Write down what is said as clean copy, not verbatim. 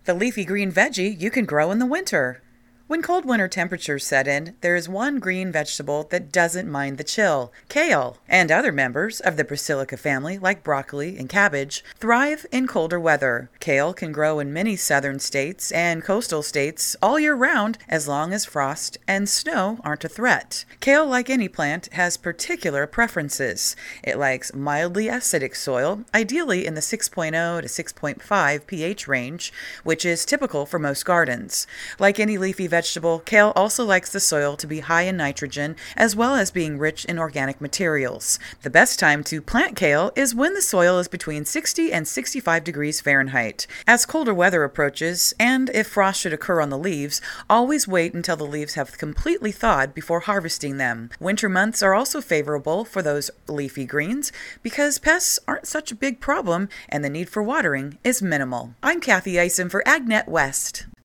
The leafy green veggie you can grow in the winter. When cold winter temperatures set in, there is one green vegetable that doesn't mind the chill: kale. And other members of the Brassica family, like broccoli and cabbage, thrive in colder weather. Kale can grow in many southern states and coastal states all year round as long as frost and snow aren't a threat. Kale, like any plant, has particular preferences. It likes mildly acidic soil, ideally in the 6.0 to 6.5 pH range, which is typical for most gardens. Like any leafy vegetable, kale also likes the soil to be high in nitrogen as well as being rich in organic materials. The best time to plant kale is when the soil is between 60 and 65 degrees Fahrenheit. As colder weather approaches, and if frost should occur on the leaves, always wait until the leaves have completely thawed before harvesting them. Winter months are also favorable for those leafy greens because pests aren't such a big problem and the need for watering is minimal. I'm Kathy Eisen for AgNet West.